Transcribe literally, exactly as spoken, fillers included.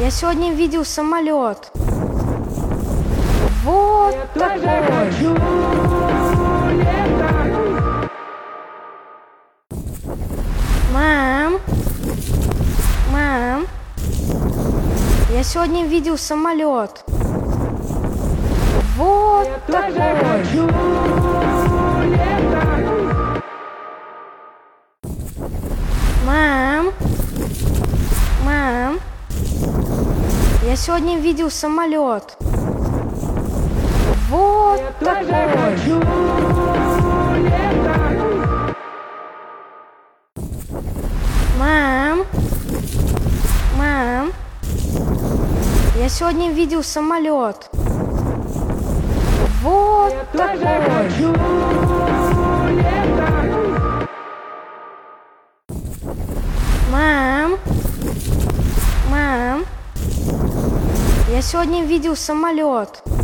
Я сегодня видел самолет. Вот Я такой. тоже хочу летать. Мам, мам, я сегодня видел самолет. Вот Я такой. тоже хочу летать. Мам, мам, я сегодня видел самолет. Вот Я тоже такой. хочу летать. Мам, мам, я сегодня видел самолет. Вот Я тоже такой. хочу летать. Мам, мам, я сегодня видел самолет.